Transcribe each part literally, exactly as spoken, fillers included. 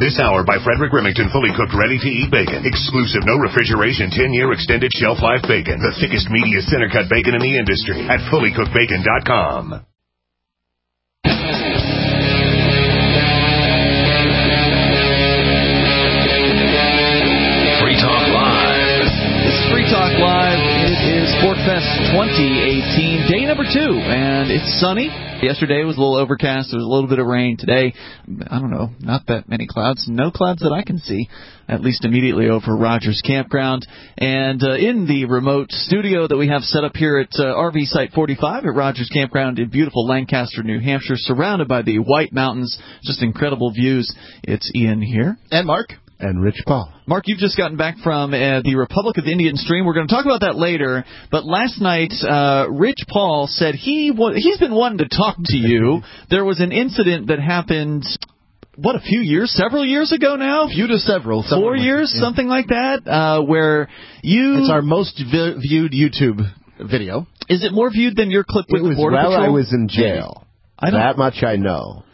This hour by Frederick Remington, fully cooked, ready-to-eat bacon. Exclusive, no refrigeration, ten-year extended shelf life bacon. The thickest, meatiest center-cut bacon in the industry at fully cooked bacon dot com. Free Talk Live. This is Free Talk Live. It is SportFest twenty eighteen, day number two, and it's sunny. Yesterday was a little overcast. There was a little bit of rain. Today, I don't know, not that many clouds. No clouds that I can see, at least immediately over Rogers Campground. And uh, in the remote studio that we have set up here at uh, R V Site forty-five at Rogers Campground in beautiful Lancaster, New Hampshire, surrounded by the White Mountains, just incredible views. It's Ian here. And Mark. And Rich Paul. Mark, you've just gotten back from uh, the Republic of the Indian Stream. We're going to talk about that later. But last night, uh, Rich Paul said he wa- he's been wanting to talk to you. There was an incident that happened, what, a few years, several years ago now? Few to several. Four years, yeah. Something like that, uh, where you... It's our most vi- viewed YouTube video. Is it more viewed than your clip with it the Border Patrol? Patrol? Well, I was in jail. I that much I know.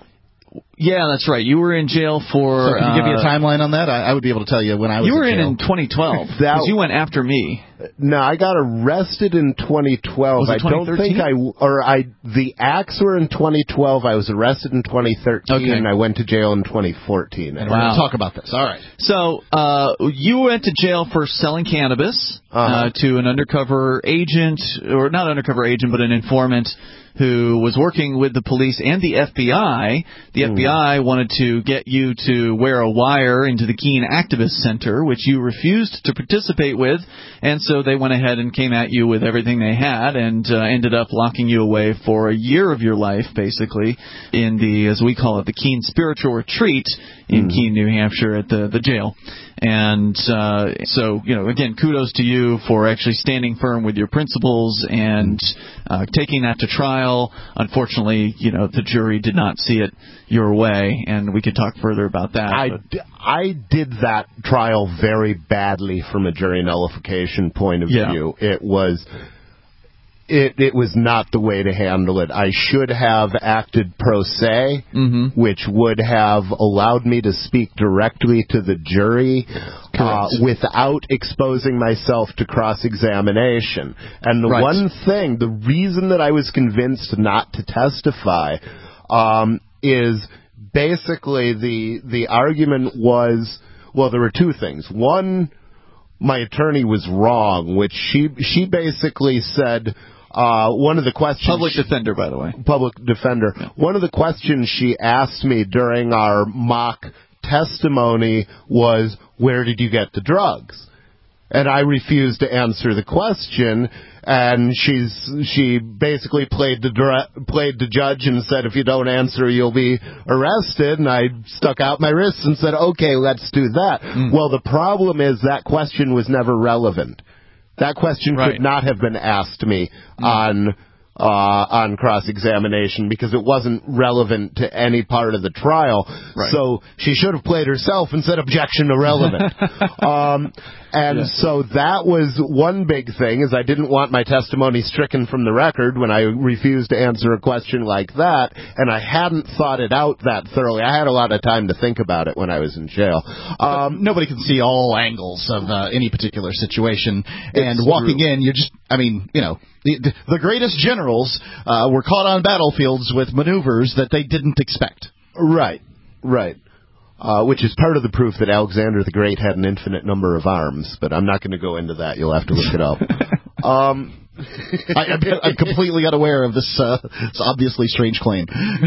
Yeah, that's right. You were in jail for... So can you give me a timeline on that? I, I would be able to tell you when I was You were in, in jail. in twenty twelve, because you went after me. No, I got arrested in twenty twelve. Was it I don't think I... Or I... The acts were in twenty twelve. I was arrested in twenty thirteen, okay. And I went to jail in twenty fourteen. And wow. We're going to talk about this. All right. So, uh, you went to jail for selling cannabis uh-huh. uh, to an undercover agent, or not undercover agent, but an informant who was working with the police and the F B I. The mm. F B I wanted to get you to wear a wire into the Keene Activist Center, which you refused to participate with, and so they went ahead and came at you with everything they had and uh, ended up locking you away for a year of your life, basically, in the, as we call it, the Keene Spiritual Retreat in mm. Keene, New Hampshire, at the, the jail. And uh, so, you know, again, kudos to you for actually standing firm with your principles and uh, taking that to trial. Unfortunately, you know, the jury did not see it your way, and we could talk further about that. I, d- I did that trial very badly from a jury nullification point of yeah. view. It was... It, it was not the way to handle it. I should have acted pro se, mm-hmm. which would have allowed me to speak directly to the jury uh, without exposing myself to cross-examination. And the right. one thing, the reason that I was convinced not to testify um, is basically the the argument was, well, there were two things. One, my attorney was wrong, which she she basically said... Uh, one of the questions... Public defender, by the way. Public defender. Yeah. One of the questions she asked me during our mock testimony was, where did you get the drugs? And I refused to answer the question, and she's she basically played the dra- played the judge and said, if you don't answer, you'll be arrested. And I stuck out my wrists and said, okay, let's do that. Mm. Well, the problem is that question was never relevant. That question right. could not have been asked me mm. on uh, on cross-examination because it wasn't relevant to any part of the trial. Right. So she should have played herself and said, objection, irrelevant. um, and yeah. so that was one big thing, is I didn't want my testimony stricken from the record when I refused to answer a question like that, and I hadn't thought it out that thoroughly. I had a lot of time to think about it when I was in jail. Um, nobody can see all angles of uh, any particular situation, and walking true. in, you're just, I mean, you know, the, the greatest generals uh, were caught on battlefields with maneuvers that they didn't expect. Right, right. Uh, which is part of the proof that Alexander the Great had an infinite number of arms, but I'm not going to go into that. You'll have to look it up. um, I, I'm completely unaware of this, uh, this obviously strange claim.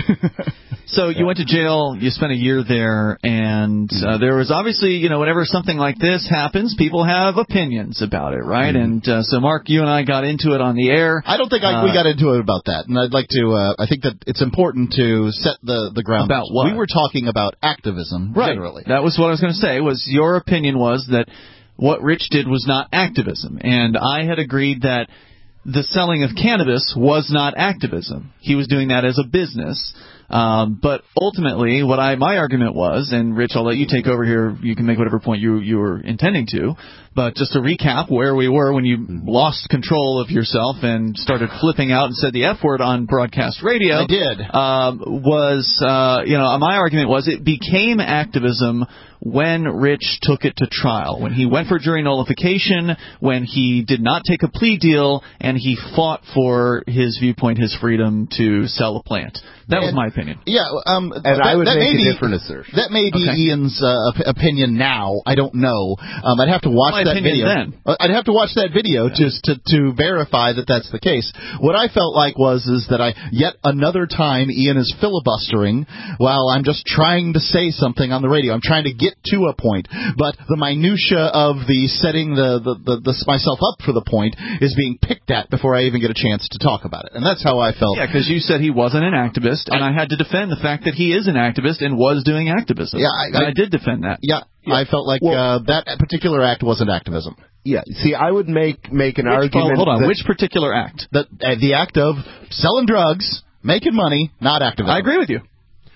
So you went to jail, you spent a year there, and uh, there was obviously, you know, whenever something like this happens, people have opinions about it, right? Mm-hmm. And uh, so, Mark, you and I got into it on the air. I don't think I, uh, we got into it about that, and I'd like to, uh, I think that it's important to set the, the ground. About what? We were talking about activism, right. generally. That was what I was going to say, was your opinion was that what Rich did was not activism, and I had agreed that the selling of cannabis was not activism. He was doing that as a business. Um, but ultimately, what I my argument was, and Rich, I'll let you take over here. You can make whatever point you you were intending to. But just to recap where we were when you lost control of yourself and started flipping out and said the F word on broadcast radio. I did. Um, was, uh, you know, my argument was it became activism when Rich took it to trial, when he went for jury nullification, when he did not take a plea deal, and he fought for his viewpoint, his freedom to sell a plant. That and, was my opinion. Yeah, um, and that, I would that make be, a different assertion. That may be okay. Ian's uh, op- opinion now. I don't know. Um, I'd have to watch my that video. Then. I'd have to watch that video yeah. just to, to verify that that's the case. What I felt like was is that I yet another time Ian is filibustering while I'm just trying to say something on the radio. I'm trying to get to a point, but the minutia of the setting the, the, the, the myself up for the point is being picked at before I even get a chance to talk about it, and that's how I felt. Yeah, because you said he wasn't an activist, and I, I had to defend the fact that he is an activist and was doing activism. Yeah, I, and I, I did defend that. Yeah, yeah. I felt like well, uh, that particular act wasn't activism. Yeah, see, I would make make an Which, argument. Hold on, that which particular act? The uh, the act of selling drugs, making money, not activism. I agree with you.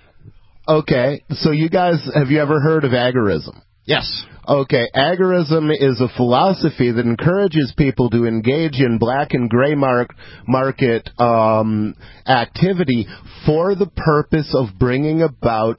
Okay, so you guys, have you ever heard of agorism? Yes. Okay, agorism is a philosophy that encourages people to engage in black and gray mark, market um, activity for the purpose of bringing about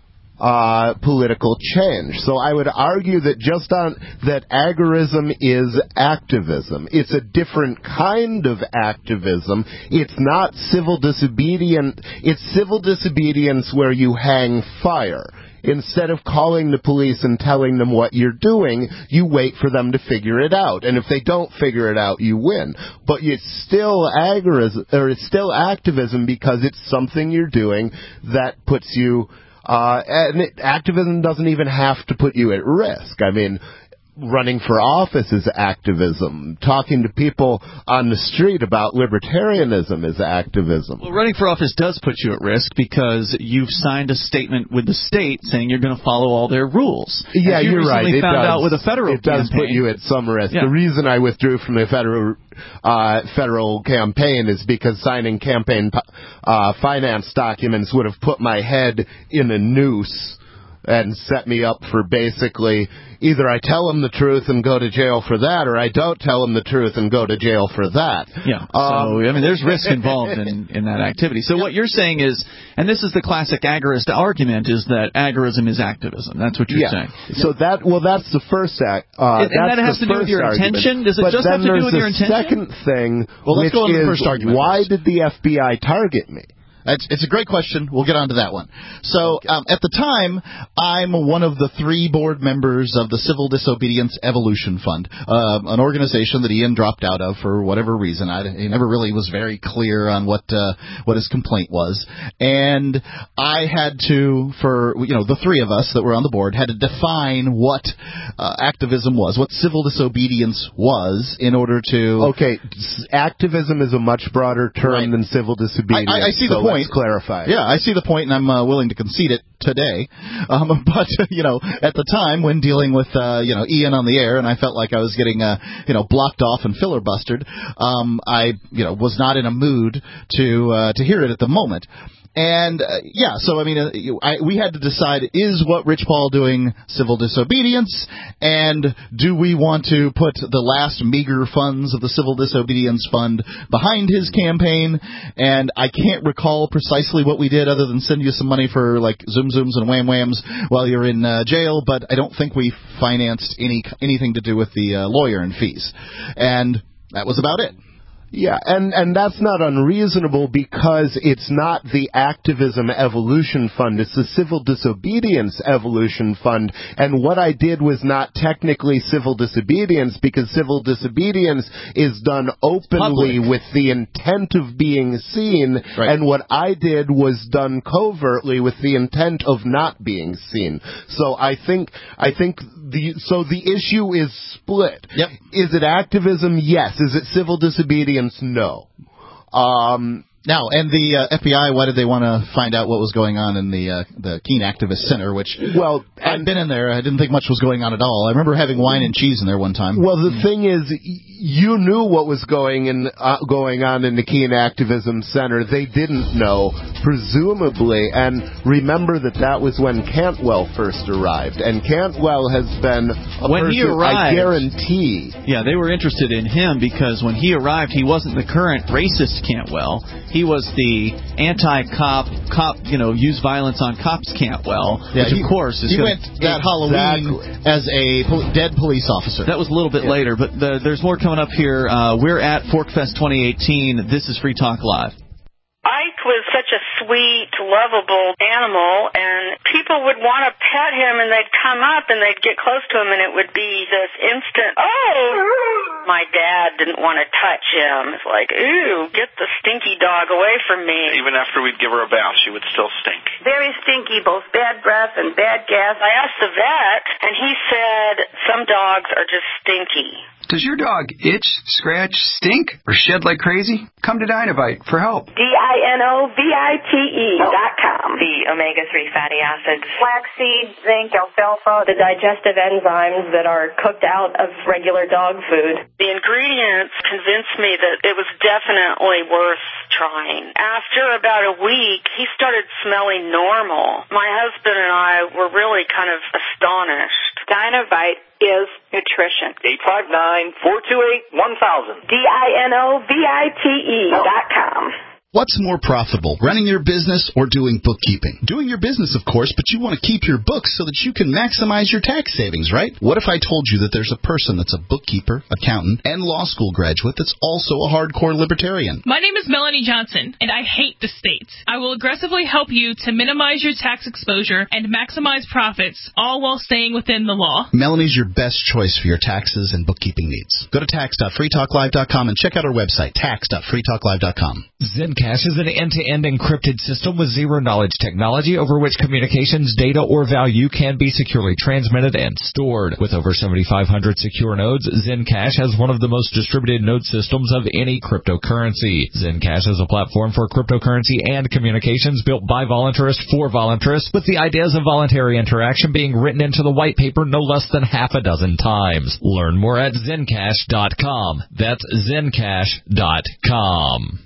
uh, political change. So I would argue that just on that agorism is activism. It's a different kind of activism. It's not civil disobedience. It's civil disobedience where you hang fire. Instead of calling the police and telling them what you're doing, you wait for them to figure it out. And if they don't figure it out, you win. But it's still agorism, or it's still activism because it's something you're doing that puts you, uh, and it, activism doesn't even have to put you at risk. I mean, running for office is activism. Talking to people on the street about libertarianism is activism. Well, running for office does put you at risk because you've signed a statement with the state saying you're going to follow all their rules. Yeah, you you're right. It found does, out with a federal it does campaign. put you at some risk. Yeah. The reason I withdrew from the federal uh, federal campaign is because signing campaign uh, finance documents would have put my head in a noose and set me up for basically either I tell them the truth and go to jail for that, or I don't tell them the truth and go to jail for that. Yeah. Um, so, I mean, there's risk involved in, in that activity. So what you're saying is, and this is the classic agorist argument, is that agorism is activism. That's what you're yeah. saying. So that, well, that's the first act. Uh, and, and that has to do with your argument. intention? Does it but just have to do with your intention? Second thing, well, let's which go on is, the first argument why first. did the F B I target me? It's, it's a great question. We'll get on to that one. So okay. um, at the time, I'm one of the three board members of the Civil Disobedience Evolution Fund, uh, an organization that Ian dropped out of for whatever reason. I, he never really was very clear on what uh, what his complaint was. And I had to, for you know, the three of us that were on the board, had to define what uh, activism was, what civil disobedience was, in order to... Okay, activism is a much broader term right. than civil disobedience. I, I, I see so the point. Let's clarify. Yeah, I see the point, and I'm uh, willing to concede it today. Um, but you know, at the time when dealing with uh, you know Ian on the air, and I felt like I was getting uh, you know blocked off and filibustered, um, I you know was not in a mood to uh, to hear it at the moment. And, uh, yeah, so, I mean, uh, I, we had to decide, is what Rich Paul doing civil disobedience, and do we want to put the last meager funds of the Civil Disobedience Fund behind his campaign? And I can't recall precisely what we did other than send you some money for, like, Zoom Zooms and Wham Whams while you're in uh, jail, but I don't think we financed any anything to do with the uh, lawyer and fees. And that was about it. Yeah, and, and that's not unreasonable because it's not the Activism Evolution Fund, it's the Civil Disobedience Evolution Fund, and what I did was not technically civil disobedience because civil disobedience is done openly Public. with the intent of being seen, right. and what I did was done covertly with the intent of not being seen. So I think, I think the, so the issue is split. Yep. Is it activism? Yes. Is it civil disobedience? No. Um, Now, and the uh, F B I, why did they want to find out what was going on in the uh, the Keene Activist Center, which, well, I've been in there. I didn't think much was going on at all. I remember having wine and cheese in there one time. Well, the thing is, you knew what was going in uh, going on in the Keene Activism Center. They didn't know, presumably, and remember that that was when Cantwell first arrived, and Cantwell has been a when person, he arrived, I guarantee. Yeah, they were interested in him because when he arrived, he wasn't the current racist Cantwell. He was the anti-cop, cop, you know, use violence on cops Cantwell, yeah, which he, of course is he gonna, went that Halloween exactly. as a pol- dead police officer. That was a little bit yeah. later, but the, there's more coming up here. Uh, we're at Forkfest twenty eighteen. This is Free Talk Live. Ike was such a sweet, lovable animal, and people would want to pet him, and they'd come up, and they'd get close to him, and it would be this instant, oh! My dad didn't want to touch him. It's like, ooh, get the stinky dog away from me. Even after we'd give her a bath, she would still stink. Very stinky, both bad breath and bad gas. I asked the vet, and he said some dogs are just stinky. Does your dog itch, scratch, stink, or shed like crazy? Come to Dinovite for help. D I N O V I T E dot com. The omega three fatty acids. Flaxseed, zinc, alfalfa. The digestive enzymes that are cooked out of regular dog food. The ingredients convinced me that it was definitely worth trying. After about a week, he started smelling normal. My husband and I were really kind of astonished. Dinovite is nutrition. eight five nine, four two eight, one thousand. D I N O V I T E dot com. What's more profitable, running your business or doing bookkeeping? Doing your business, of course, but you want to keep your books so that you can maximize your tax savings, right? What if I told you that there's a person that's a bookkeeper, accountant, and law school graduate that's also a hardcore libertarian? My name is Melanie Johnson, and I hate the state. I will aggressively help you to minimize your tax exposure and maximize profits, all while staying within the law. Melanie's your best choice for your taxes and bookkeeping needs. Go to tax dot free talk live dot com and check out our website, tax dot free talk live dot com. Zencash is an end-to-end encrypted system with zero-knowledge technology over which communications, data, or value can be securely transmitted and stored. With over seventy-five hundred secure nodes, Zencash has one of the most distributed node systems of any cryptocurrency. Zencash is a platform for cryptocurrency and communications built by voluntarists for voluntarists, with the ideas of voluntary interaction being written into the white paper no less than half a dozen times. Learn more at zencash dot com. That's zencash dot com.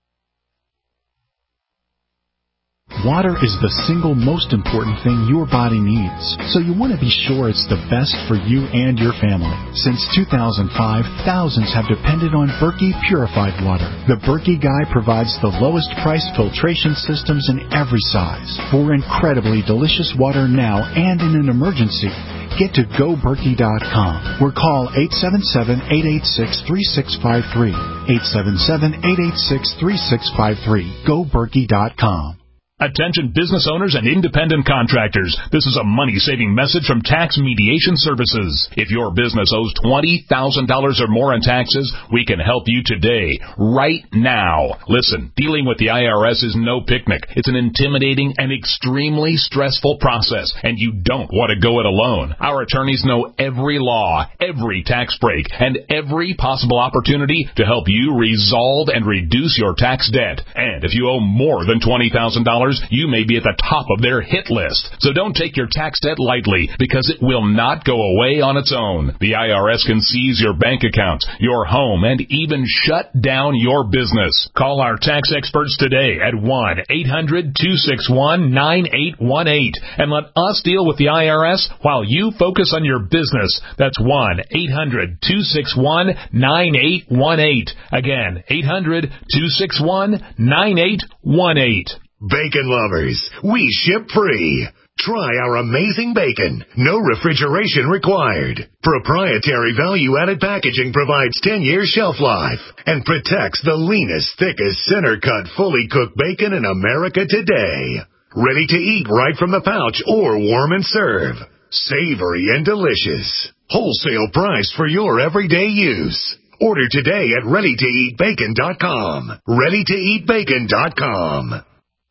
Water is the single most important thing your body needs, so you want to be sure it's the best for you and your family. Since two thousand five, thousands have depended on Berkey purified water. The Berkey Guy provides the lowest price filtration systems in every size. For incredibly delicious water now and in an emergency, get to go berkey dot com or call eight seven seven, eight eight six, three six five three. eight seven seven, eight eight six, three six five three. go berkey dot com. Attention business owners and independent contractors. This is a money-saving message from Tax Mediation Services. If your business owes twenty thousand dollars or more in taxes, we can help you today, right now. Listen, dealing with the I R S is no picnic. It's an intimidating and extremely stressful process, and you don't want to go it alone. Our attorneys know every law, every tax break, and every possible opportunity to help you resolve and reduce your tax debt. And if you owe more than twenty thousand dollars, you may be at the top of their hit list. So don't take your tax debt lightly, because it will not go away on its own. The I R S can seize your bank accounts, your home, and even shut down your business. Call our tax experts today at one eight hundred, two six one, nine eight one eight and let us deal with the I R S while you focus on your business. That's one eight hundred, two six one, nine eight one eight. Again, eight hundred, two six one, nine eight one eight. Bacon lovers, we ship free. Try our amazing bacon. No refrigeration required. Proprietary value-added packaging provides ten year shelf life and protects the leanest, thickest, center-cut, fully cooked bacon in America today. Ready to eat right from the pouch or warm and serve. Savory and delicious. Wholesale price for your everyday use. Order today at ready to eat bacon dot com. ready to eat bacon dot com.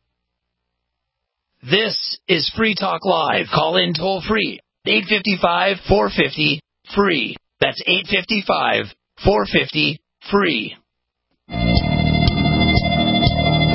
This is Free Talk Live. Call in toll free. eight five five, four five zero, free. That's eight five five, four five zero, free.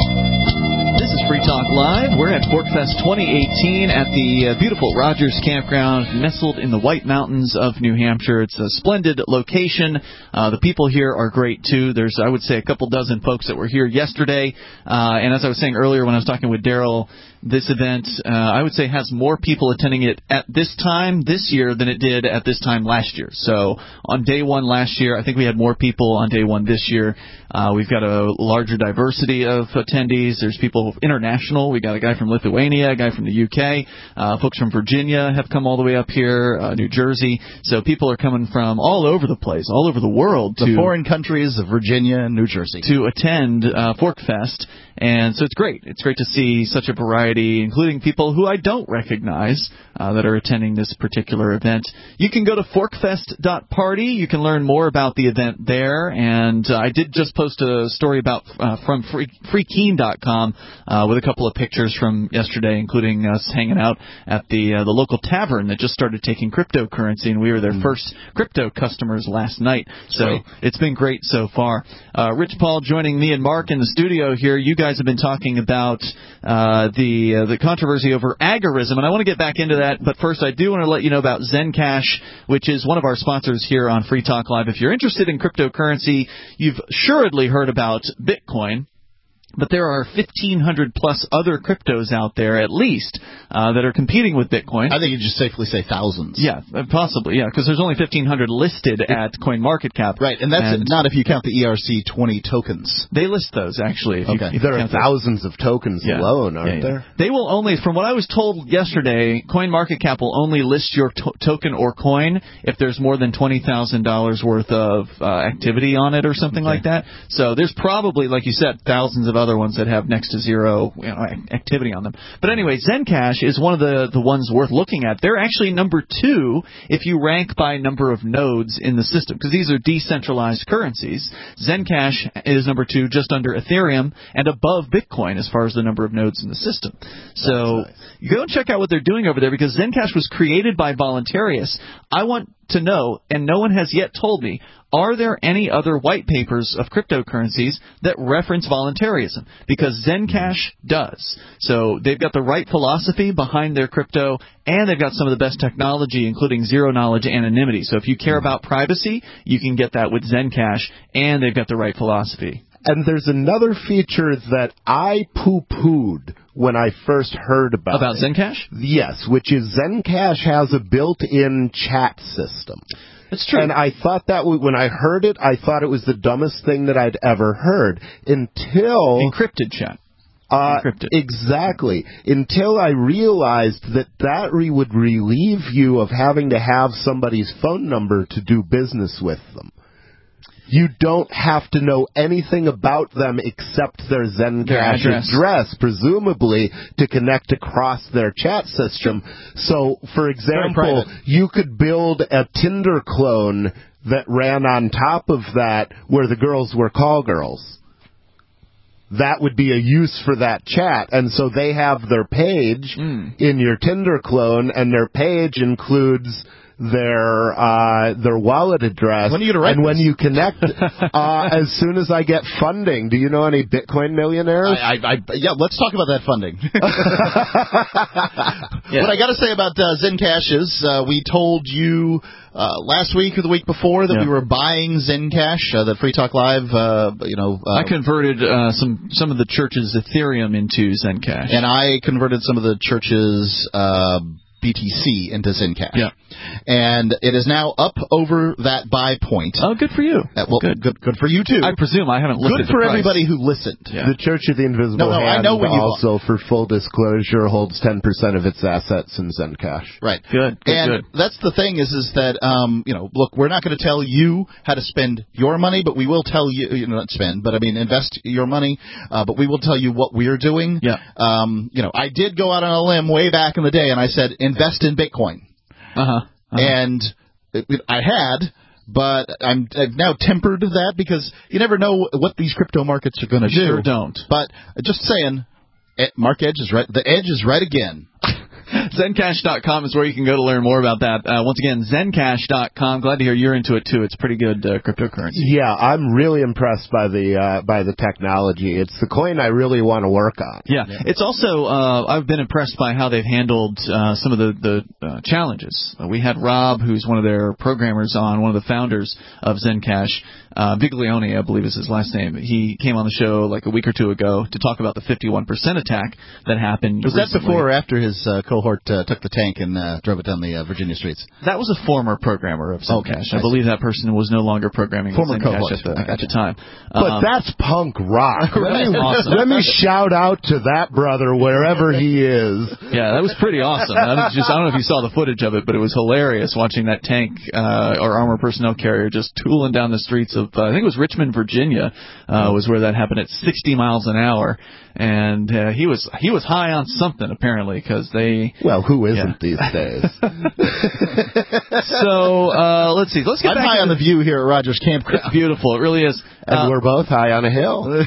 Talk Live. We're at ForkFest twenty eighteen at the uh, beautiful Rogers Campground, nestled in the White Mountains of New Hampshire. It's a splendid location. Uh, the people here are great, too. There's, I would say, a couple dozen folks that were here yesterday. Uh, and as I was saying earlier when I was talking with Daryl, this event, uh, I would say, has more people attending it at this time this year than it did at this time last year. So on day one last year, I think we had more people on day one this year. Uh, we've got a larger diversity of attendees. There's people international. We got a guy from Lithuania, a guy from the U K. Uh, folks from Virginia have come all the way up here, uh, New Jersey. So people are coming from all over the place, all over the world. The to, foreign countries of Virginia and New Jersey. To attend uh, ForkFest. And so it's great. It's great to see such a variety, including people who I don't recognize uh, that are attending this particular event. You can go to forkfest dot party. You can learn more about the event there. And uh, I did just post a story about uh, from free, free keen dot com uh, with a couple of pictures from yesterday, including us hanging out at the uh, the local tavern that just started taking cryptocurrency, and we were their mm. first crypto customers last night. So Sweet. It's been great so far. Uh, Rich Paul joining me and Mark in the studio here. You guys have been talking about uh, the uh, the controversy over agorism, and I want to get back into that. But first, I do want to let you know about Zencash, which is one of our sponsors here on Free Talk Live. If you're interested in cryptocurrency, you've assuredly heard about Bitcoin. But there are fifteen hundred plus other cryptos out there, at least, uh, that are competing with Bitcoin. I think you just safely say thousands. Yeah, possibly, yeah, because there's only fifteen hundred listed at CoinMarketCap. Right, and that's and not if you count the E R C twenty tokens. They list those, actually. If okay. you, if there you are thousands those. of tokens yeah. alone, aren't yeah, yeah. there? They will only, from what I was told yesterday, CoinMarketCap will only list your to- token or coin if there's more than twenty thousand dollars worth of uh, activity on it or something okay. like that. So there's probably, like you said, thousands of other ones that have next to zero you know, activity on them. But anyway, Zencash is one of the, the ones worth looking at. They're actually number two if you rank by number of nodes in the system, because these are decentralized currencies. Zencash is number two, just under Ethereum, and above Bitcoin as far as the number of nodes in the system. So nice. You go and check out what they're doing over there, because Zencash was created by Voluntarius. I want to know, and no one has yet told me, are there any other white papers of cryptocurrencies that reference voluntarism? Because Zencash does. So they've got the right philosophy behind their crypto, and they've got some of the best technology, including zero-knowledge anonymity. So if you care about privacy, you can get that with Zencash, and they've got the right philosophy. And there's another feature that I poo-pooed when I first heard about About it. Zencash? Yes, which is Zencash has a built-in chat system. That's true. And I thought that when I heard it, I thought it was the dumbest thing that I'd ever heard until... Encrypted chat. Uh, Encrypted. Exactly. Until I realized that that re- would relieve you of having to have somebody's phone number to do business with them. You don't have to know anything about them except their Zencash their address. address, presumably, to connect across their chat system. So, for example, you could build a Tinder clone that ran on top of that where the girls were call girls. That would be a use for that chat. And so they have their page mm. in your Tinder clone, and their page includes their uh, their wallet address. When are you gonna write and this? when you connect, uh, as soon as I get funding. Do you know any Bitcoin millionaires? I, I, I, yeah, let's talk about that funding. yeah. What I got to say about uh, Zencash is uh, we told you uh, last week or the week before that yeah. we were buying Zencash, uh, that Free Talk Live, uh, you know. Uh, I converted uh, some some of the church's Ethereum into Zencash, and I converted some of the church's Uh, B T C into Zencash. Yeah. And it is now up over that buy point. Oh, good for you. Uh, well, good. good good for you, too. I presume I haven't looked good at the for price. everybody who listened. Yeah. The Church of the Invisible no, no, Hand I know when you also, for full disclosure, holds ten percent of its assets in Zencash. Right. Good. good and good. that's the thing is, is that, um, you know, look, we're not going to tell you how to spend your money, but we will tell you, you know, not spend, but I mean, invest your money, uh, but we will tell you what we're doing. Yeah. Um, you know, I did go out on a limb way back in the day, and I said, invest in Bitcoin. Uh-huh. uh-huh. And it, it, I had, but I'm I've now tempered that because you never know what these crypto markets are going to do. Sure don't. But just saying, Mark Edge is right. The edge is right again. Zencash dot com is where you can go to learn more about that. Uh, once again, Zencash dot com. Glad to hear you're into it, too. It's pretty good uh, cryptocurrency. Yeah, I'm really impressed by the uh, by the technology. It's the coin I really want to work on. Yeah. yeah. It's also, uh, I've been impressed by how they've handled uh, some of the, the uh, challenges. Uh, we had Rob, who's one of their programmers on, one of the founders of Zencash. Uh, Viglione, I believe is his last name. He came on the show like a week or two ago to talk about the fifty-one percent attack that happened. Was recently. that before or after his uh, cohort uh, took the tank and uh, drove it down the uh, Virginia streets? That was a former programmer of Zencash. Okay, I, I believe that person was no longer programming former Zencash cohort. at the, at the time. But um, that's punk rock. Let me, awesome. let me shout out to that brother wherever he is. Yeah, that was pretty awesome. I don't, just, I don't know if you saw the footage of it, but it was hilarious watching that tank uh, or armored personnel carrier just tooling down the streets of, uh, I think it was Richmond, Virginia, uh, was where that happened at sixty miles an hour. And uh, he was he was high on something, apparently, because they... Well, who isn't yeah. these days? So, uh, let's see. Let's get I'm back high on the, the view here at Rogers Campground. It's beautiful. It really is. And uh, we're both high on a hill.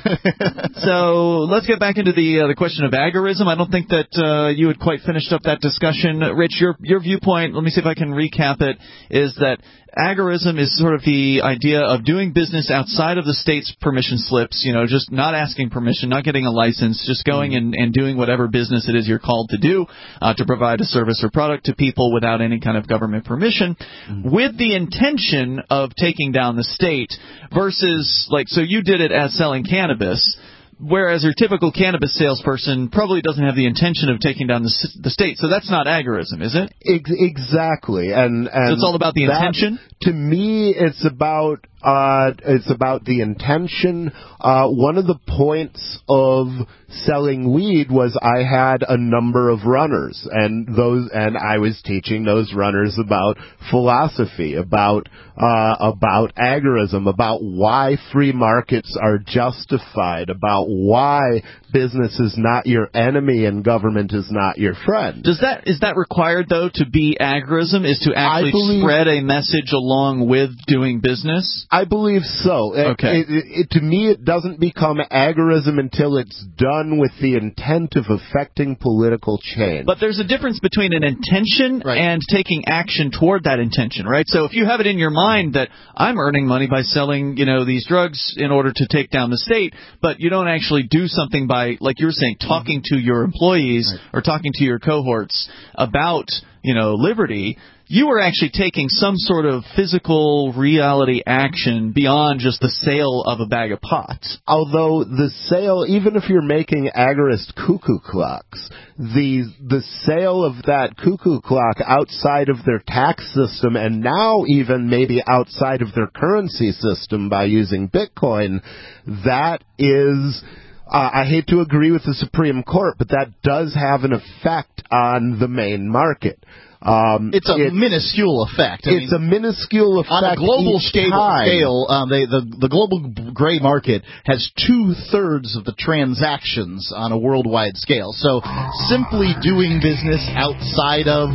So let's get back into the uh, the question of agorism. I don't think that uh, you had quite finished up that discussion. Rich, your your viewpoint, let me see if I can recap it, is that agorism is sort of the idea of doing business outside of the state's permission slips, you know, just not asking permission, not getting a license, just going and, and doing whatever business it is you're called to do uh, to provide a service or product to people without any kind of government permission, mm-hmm. with the intention of taking down the state versus, like, so you did it as selling cannabis. Whereas your typical cannabis salesperson probably doesn't have the intention of taking down the, the state, so that's not agorism, is it? Ex- exactly, and, and so it's all about the that, intention. To me, it's about uh, it's about the intention. Uh, one of the points of selling weed was I had a number of runners, and those, and I was teaching those runners about philosophy, about uh, about agorism, about why free markets are justified, about why business is not your enemy and government is not your friend. Does that is that required though to be agorism? Is to actually believe, spread a message along with doing business? I believe so. Okay. It, it, it, to me, it doesn't become agorism until it's done with the intent of affecting political change. But there's a difference between an intention right. and taking action toward that intention, right? So if you have it in your mind that I'm earning money by selling, you know, these drugs in order to take down the state, but you don't actually do something by, like you're saying, talking to your employees right. or talking to your cohorts about, you know, liberty, you were actually taking some sort of physical reality action beyond just the sale of a bag of pot. Although the sale, even if you're making agorist cuckoo clocks, the the sale of that cuckoo clock outside of their tax system and now even maybe outside of their currency system by using Bitcoin, that is... Uh, I hate to agree with the Supreme Court, but that does have an effect on the main market. Um, it's a it's, minuscule effect. I it's mean, a minuscule effect. On a global scale, scale um, they, the, the global gray market has two-thirds of the transactions on a worldwide scale. So simply doing business outside of,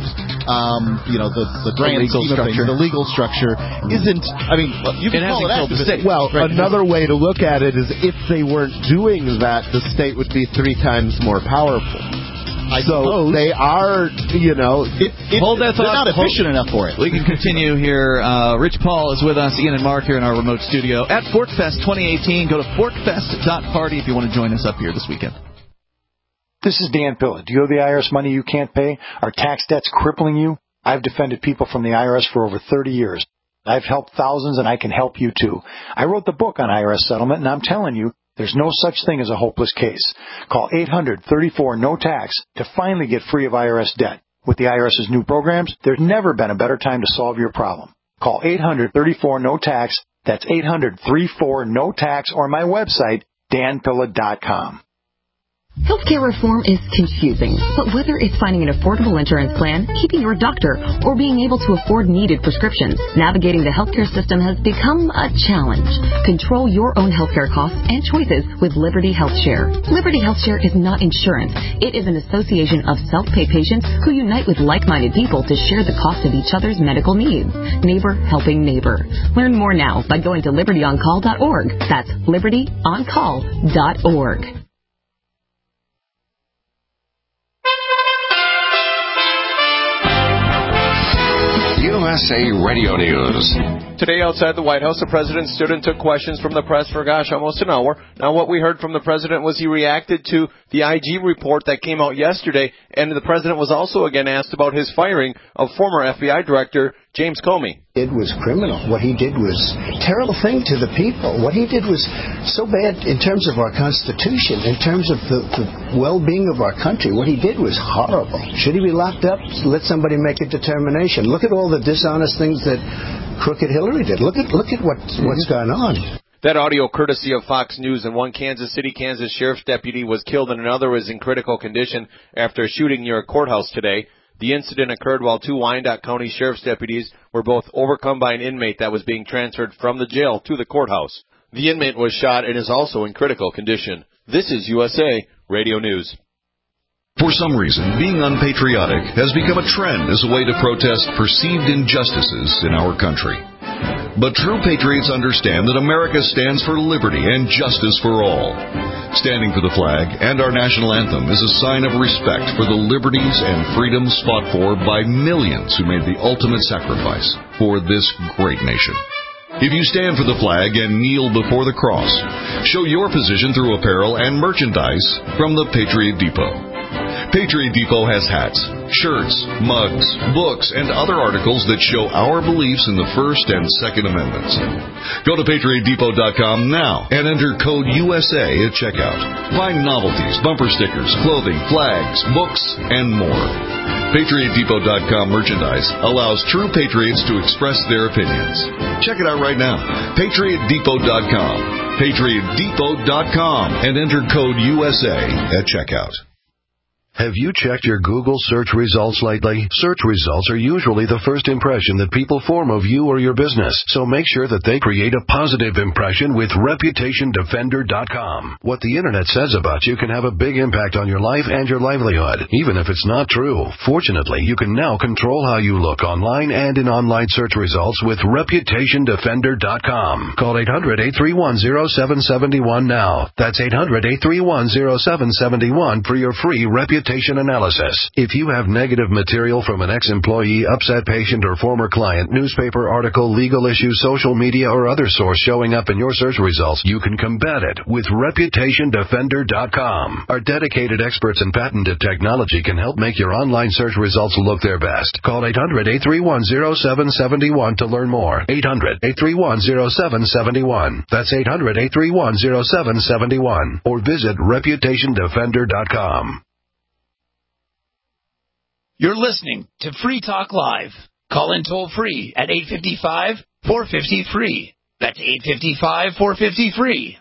um, you know, the, the grand the legal scheme of structure. things, the legal structure isn't, I mean, you can it call it activism. Well, right. Another way to look at it is if they weren't doing that, the state would be three times more powerful. I so suppose. They are, you know, it, it, hold that thought. They're not efficient hold, enough for it. We can continue here. Uh, Rich Paul is with us, Ian and Mark here in our remote studio at ForkFest twenty eighteen. Go to forkfest dot party if you want to join us up here this weekend. This is Dan Pilla. Do you owe the I R S money you can't pay? Are tax debts crippling you? I've defended people from the I R S for over thirty years. I've helped thousands, and I can help you too. I wrote the book on I R S settlement, and I'm telling you, there's no such thing as a hopeless case. Call eight hundred, thirty-four, no tax to finally get free of I R S debt. With the IRS's new programs, there's never been a better time to solve your problem. Call eight hundred, thirty-four, no tax. That's eight hundred, thirty-four, no tax, or my website, dan pilla dot com. Healthcare reform is confusing, but whether it's finding an affordable insurance plan, keeping your doctor, or being able to afford needed prescriptions, navigating the healthcare system has become a challenge. Control your own healthcare costs and choices with Liberty HealthShare. Liberty HealthShare is not insurance. It is an association of self-pay patients who unite with like-minded people to share the cost of each other's medical needs. Neighbor helping neighbor. Learn more now by going to liberty on call dot org. That's liberty on call dot org. S A Radio News. Today outside the White House, the president stood and took questions from the press for, gosh, almost an hour. Now, what we heard from the president was he reacted to the I G report that came out yesterday, and the president was also again asked about his firing of former F B I Director James Comey. It was criminal. What he did was a terrible thing to the people. What he did was so bad in terms of our Constitution, in terms of the, the well-being of our country. What he did was horrible. Should he be locked up? Let somebody make a determination. Look at all the dishonest things that crooked Hillary did. Look at look at what, what's going on. That audio courtesy of Fox News, and one Kansas City, Kansas sheriff's deputy was killed and another was in critical condition after a shooting near a courthouse today. The incident occurred while two Wyandotte County sheriff's deputies were both overcome by an inmate that was being transferred from the jail to the courthouse. The inmate was shot and is also in critical condition. This is U S A Radio News. For some reason, being unpatriotic has become a trend as a way to protest perceived injustices in our country. But true patriots understand that America stands for liberty and justice for all. Standing for the flag and our national anthem is a sign of respect for the liberties and freedoms fought for by millions who made the ultimate sacrifice for this great nation. If you stand for the flag and kneel before the cross, show your position through apparel and merchandise from the Patriot Depot. Patriot Depot has hats, shirts, mugs, books, and other articles that show our beliefs in the First and Second Amendments. Go to patriot depot dot com now and enter code U S A at checkout. Find novelties, bumper stickers, clothing, flags, books, and more. patriot depot dot com merchandise allows true patriots to express their opinions. Check it out right now. patriot depot dot com. patriot depot dot com and enter code U S A at checkout. Have you checked your Google search results lately? Search results are usually the first impression that people form of you or your business, so make sure that they create a positive impression with reputation defender dot com. What the internet says about you can have a big impact on your life and your livelihood, even if it's not true. Fortunately, you can now control how you look online and in online search results with reputation defender dot com. Call eight hundred, eight three one, zero seven seven one now. That's eight hundred, eight three one, zero seven seven one for your free reputation analysis. If you have negative material from an ex-employee, upset patient, or former client, newspaper article, legal issue, social media, or other source showing up in your search results, you can combat it with reputation defender dot com. Our dedicated experts in patented technology can help make your online search results look their best. Call eight hundred, eight three one, zero seven seven one to learn more. eight hundred, eight three one, zero seven seven one. That's eight hundred, eight three one, zero seven seven one. Or visit reputation defender dot com. You're listening to Free Talk Live. Call in toll free at eight five five, four five zero, free. That's eight five five, four five zero, free.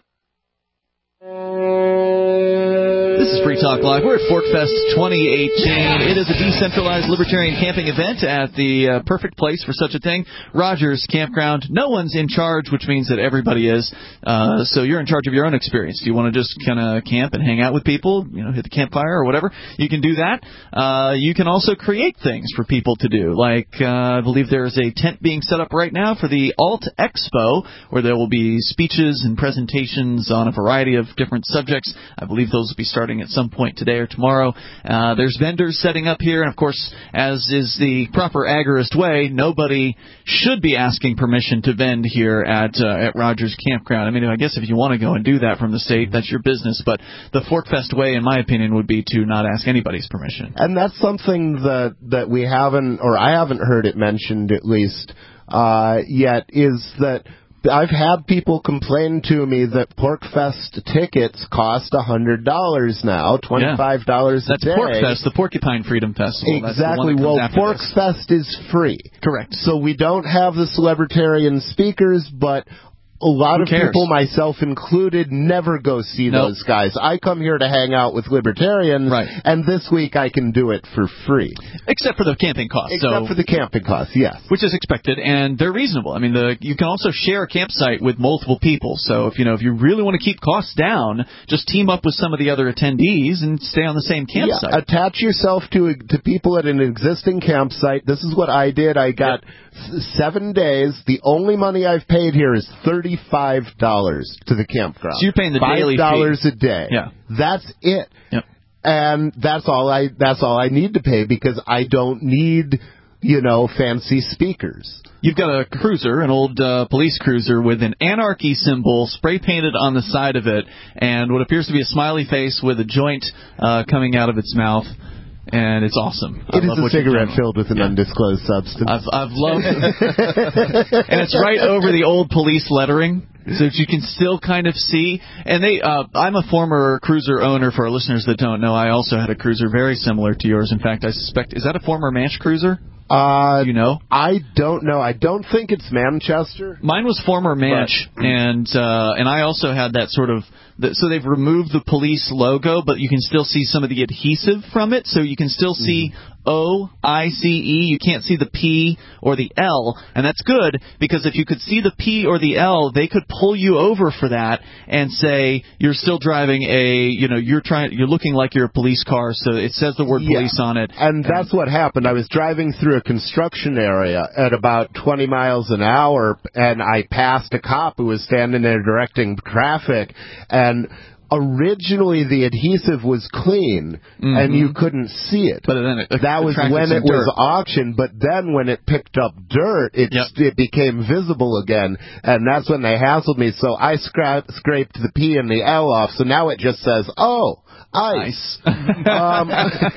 This is Free Talk Live. We're at ForkFest twenty eighteen. It is a decentralized libertarian camping event at the uh, perfect place for such a thing, Rogers Campground. No one's in charge, which means that everybody is. Uh, so you're in charge of your own experience. Do you want to just kind of camp and hang out with people, you know, hit the campfire or whatever? You can do that. Uh, you can also create things for people to do. Like, uh, I believe there is a tent being set up right now for the Alt Expo, where there will be speeches and presentations on a variety of different subjects. I believe those will be starting at some point today or tomorrow. Uh, there's vendors setting up here, and of course, as is the proper agorist way, nobody should be asking permission to vend here at uh, at Rogers Campground. I mean, I guess if you want to go and do that from the state, that's your business, but the ForkFest way, in my opinion, would be to not ask anybody's permission. And that's something that, that we haven't, or I haven't heard it mentioned at least uh, yet, is that I've had people complain to me that PorkFest tickets cost one hundred dollars now, twenty-five dollars yeah. a day. That's PorkFest, the Porcupine Freedom Festival. Exactly. Well, PorkFest is free. Correct. So we don't have the celebritarian speakers, but a lot of people, myself included, never go see nope. those guys. I come here to hang out with libertarians, right. and this week I can do it for free. Except for the camping costs. Except so, for the camping costs, yes. Which is expected, and they're reasonable. I mean, the, you can also share a campsite with multiple people. So if you know if you really want to keep costs down, just team up with some of the other attendees and stay on the same campsite. Yeah, attach yourself to to people at an existing campsite. This is what I did. I got yep. seven days. The only money I've paid here is thirty-five dollars to the campground. So you're paying the daily fee. five dollars a day. Yeah. That's it. Yep. And that's all I that's all I need to pay, because I don't need you know, fancy speakers. You've got a cruiser, an old uh, police cruiser with an anarchy symbol spray painted on the side of it, and what appears to be a smiley face with a joint uh, coming out of its mouth. And it's awesome. It is a cigarette filled with an yeah. undisclosed substance. I've, I've loved it. And it's right over the old police lettering, so that you can still kind of see. And they, uh, I'm a former cruiser owner. For our listeners that don't know, I also had a cruiser very similar to yours. In fact, I suspect, is that a former Manch cruiser? Uh, you know? I don't know. I don't think it's Manchester. Mine was former Manch, but, and uh, and I also had that sort of. The, so they've removed the police logo, but you can still see some of the adhesive from it. So you can still see O I C E. You can't see the P or the L, and that's good because if you could see the P or the L, they could pull you over for that and say you're still driving a. You know, you're trying. You're looking like you're a police car, so it says the word yeah. police on it. And that's what happened. I was driving through a construction area at about twenty miles an hour, and I passed a cop who was standing there directing traffic, and originally the adhesive was clean, mm-hmm. and you couldn't see it. But then it, that was when it dirt. was auctioned, but then when it picked up dirt, it, yep. it became visible again, and that's when they hassled me, so I scra- scraped the P and the L off, so now it just says, oh, ice. um,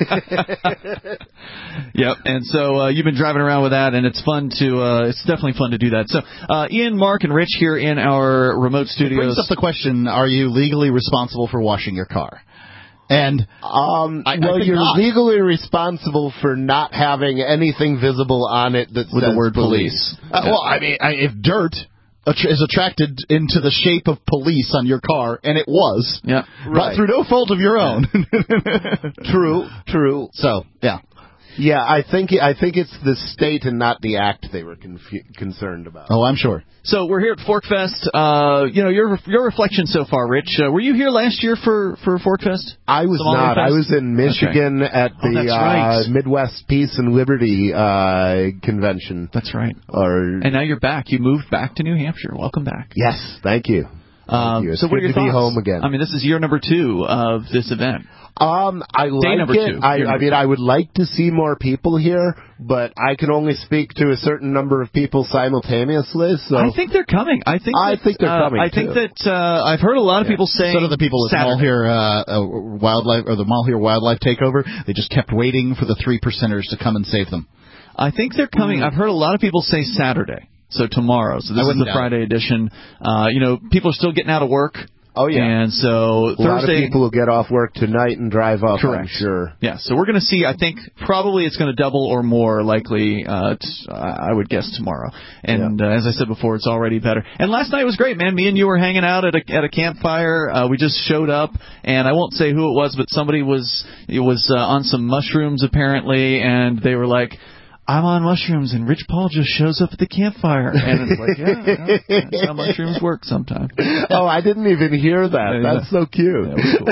yep, and so uh, you've been driving around with that, and it's fun to, uh, it's definitely fun to do that. So uh, Ian, Mark, and Rich here in our remote studios. It brings up the question, are you legally responsible for washing your car? And um, I, well, I you're not. legally responsible for not having anything visible on it that with says the word police. police. Uh, well, I mean, I, if dirt is attracted into the shape of police on your car, and it was, yeah, right. but through no fault of your own. True, true. So, yeah. Yeah, I think I think it's the state and not the act they were confu- concerned about. Oh, I'm sure. So we're here at ForkFest. Uh, you know, your your reflection so far, Rich. Uh, were you here last year for, for ForkFest? I was Somalia not. Fest? I was in Michigan okay. at the oh, that's uh, right. Midwest Peace and Liberty uh, convention. That's right. Or and now you're back. You moved back to New Hampshire. Welcome back. Yes, thank you. Um, thank you. It's so what good are your to thoughts? be home again. I mean, this is year number two of this event. Um, I Day like number it. two. I, I mean, two. I would like to see more people here, but I can only speak to a certain number of people simultaneously. So I think they're coming. I think. I that, think they're uh, coming. I think too. that uh, I've heard a lot of yeah. people saying. So do the people at Malheur uh, uh, Wildlife or the Malheur Wildlife Takeover. They just kept waiting for the three percenters to come and save them. I think they're coming. Mm. I've heard a lot of people say Saturday. So tomorrow. So this is the Friday edition. Uh, you know, people are still getting out of work. Oh, yeah. And so a Thursday. A lot of people will get off work tonight and drive up, correct. I'm sure. Yeah, so we're going to see, I think, probably it's going to double or more likely, uh, t- I would guess, tomorrow. And yeah. uh, as I said before, it's already better. And last night was great, man. Me and you were hanging out at a, at a campfire. Uh, we just showed up, and I won't say who it was, but somebody was, it was uh, on some mushrooms, apparently, and they were like, I'm on mushrooms, and Rich Paul just shows up at the campfire. And it's like, yeah, yeah that's how mushrooms work sometimes. Oh, I didn't even hear that. Yeah, that's yeah. so cute.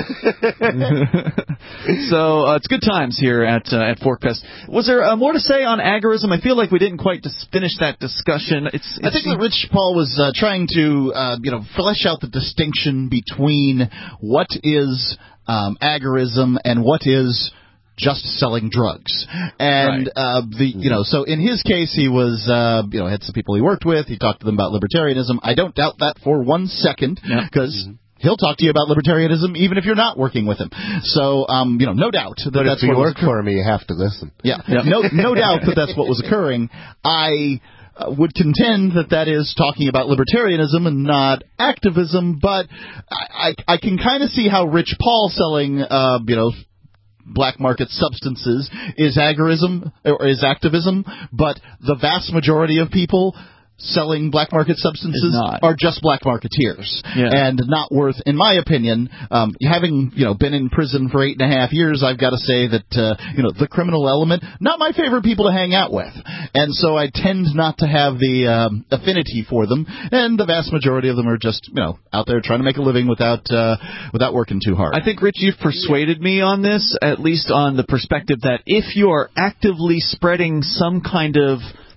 That cool. So uh, it's good times here at uh, at ForkFest. Was there uh, more to say on agorism? I feel like we didn't quite dis- finish that discussion. It's, it's I think that Rich Paul was uh, trying to, uh, you know, flesh out the distinction between what is um, agorism and what is just selling drugs. And, right. uh, the, you know, so in his case, he was, uh, you know, had some people he worked with. He talked to them about libertarianism. I don't doubt that for one second, because yeah. mm-hmm. he'll talk to you about libertarianism even if you're not working with him. So, um, you know, no doubt that but if if that's you what work for me, you have to listen. Yeah, yeah. no, no doubt that that's what was occurring. I uh, would contend that that is talking about libertarianism and not activism, but I, I, I can kind of see how Rich Paul selling, uh, you know, black market substances is agorism or is activism, but the vast majority of people selling black market substances are just black marketeers yeah. and not worth, in my opinion, um, having you know been in prison for eight and a half years, I've got to say that uh, you know the criminal element, not my favorite people to hang out with, and so I tend not to have the um, affinity for them, and the vast majority of them are just you know out there trying to make a living without uh, without working too hard. I think, Rich, you've persuaded me on this, at least on the perspective that if you are actively spreading some kind of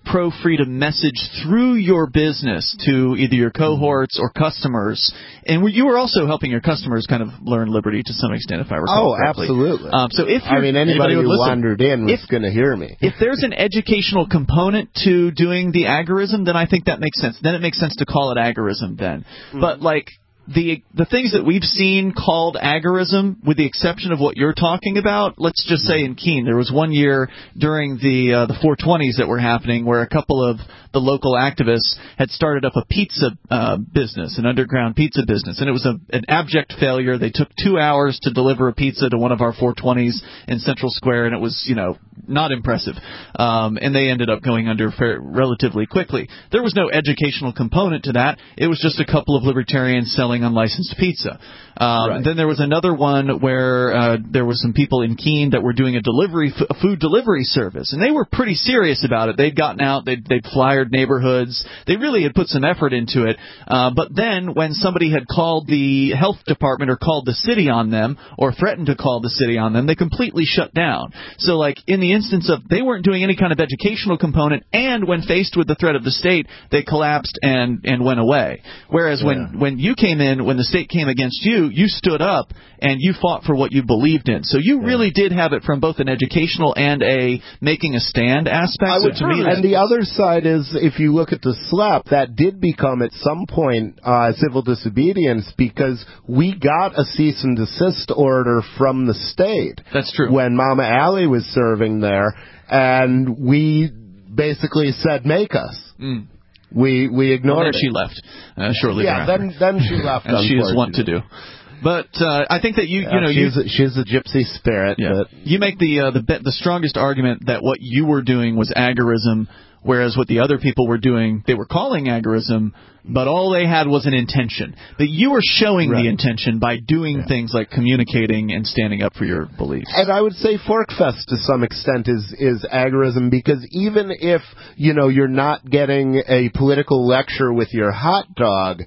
pro-freedom message through your business to either your cohorts or customers. And you were also helping your customers kind of learn liberty to some extent, if I recall Oh, correctly. absolutely. Um, so if I mean, anybody, anybody who listen, wandered in was going to hear me. If there's an educational component to doing the agorism, then I think that makes sense. Then it makes sense to call it agorism then. Mm-hmm. But, like, the the things that we've seen called agorism, with the exception of what you're talking about, let's just say in Keene, there was one year during the uh, the four twenties that were happening where a couple of the local activists had started up a pizza uh, business, an underground pizza business, and it was a, an abject failure. They took two hours to deliver a pizza to one of our four twenties in Central Square, and it was, you know, not impressive. Um, and they ended up going under fair, relatively quickly. There was no educational component to that. It was just a couple of libertarians selling unlicensed pizza. Um, right. Then there was another one where uh, there were some people in Keene that were doing a delivery, a food delivery service, and they were pretty serious about it. They'd gotten out, they'd, they'd flyered neighborhoods, they really had put some effort into it. Uh, but then when somebody had called the health department or called the city on them, or threatened to call the city on them, they completely shut down. So, like, in the instance of they weren't doing any kind of educational component, and when faced with the threat of the state, they collapsed and, and went away. Whereas yeah. when, when you came in, when the state came against you, you stood up and you fought for what you believed in. So you yeah. really did have it from both an educational and a making a stand aspect. I would, so to me, and the other side is, if you look at the SLAPP, that did become at some point uh, civil disobedience, because we got a cease and desist order from the state. That's true. When Mama Allie was serving there, and we basically said, make us. Mm. We we ignored well, then it. She left uh, shortly yeah, thereafter. then then she left. As she is wont to do. But uh, I think that you yeah, you know she's you, a, she's a gypsy spirit. Yeah. But you make the uh, the be- the strongest argument that what you were doing was agorism, whereas what the other people were doing, they were calling agorism, but all they had was an intention. But you were showing right. the intention by doing yeah. things like communicating and standing up for your beliefs. And I would say Forkfest to some extent is is agorism, because even if, you know, you're not getting a political lecture with your hot dog,